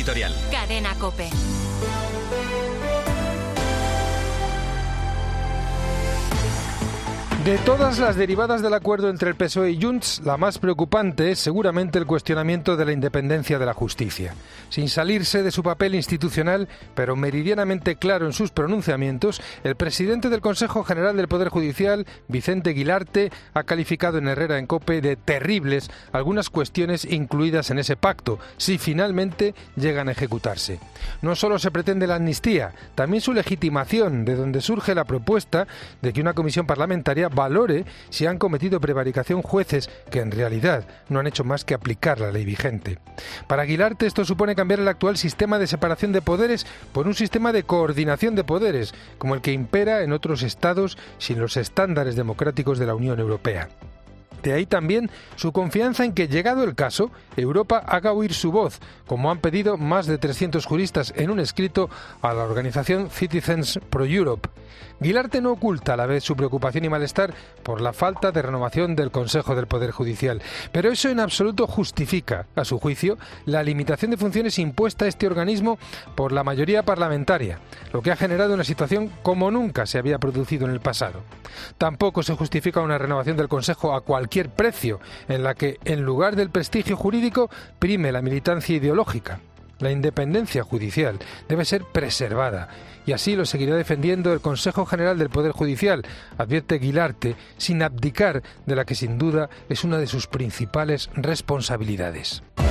editorial. Cadena COPE. De todas las derivadas del acuerdo entre el PSOE y Junts, la más preocupante es seguramente el cuestionamiento de la independencia de la justicia. Sin salirse de su papel institucional, pero meridianamente claro en sus pronunciamientos, el presidente del Consejo General del Poder Judicial, Vicente Guilarte, ha calificado en Herrera en COPE de terribles algunas cuestiones incluidas en ese pacto, si finalmente llegan a ejecutarse. No solo se pretende la amnistía, también su legitimación, de donde surge la propuesta de que una comisión parlamentaria valore si han cometido prevaricación jueces que en realidad no han hecho más que aplicar la ley vigente. Para Guilarte esto supone cambiar el actual sistema de separación de poderes por un sistema de coordinación de poderes, como el que impera en otros estados sin los estándares democráticos de la Unión Europea. De ahí también su confianza en que, llegado el caso, Europa haga oír su voz, como han pedido más de 300 juristas en un escrito a la organización Citizens for Europe. Guilarte no oculta a la vez su preocupación y malestar por la falta de renovación del Consejo del Poder Judicial, pero eso en absoluto justifica, a su juicio, la limitación de funciones impuesta a este organismo por la mayoría parlamentaria, lo que ha generado una situación como nunca se había producido en el pasado. Tampoco se justifica una renovación del Consejo a cualquier precio, en la que, en lugar del prestigio jurídico, prime la militancia ideológica. La independencia judicial debe ser preservada, y así lo seguirá defendiendo el Consejo General del Poder Judicial, advierte Guilarte, sin abdicar de la que sin duda es una de sus principales responsabilidades.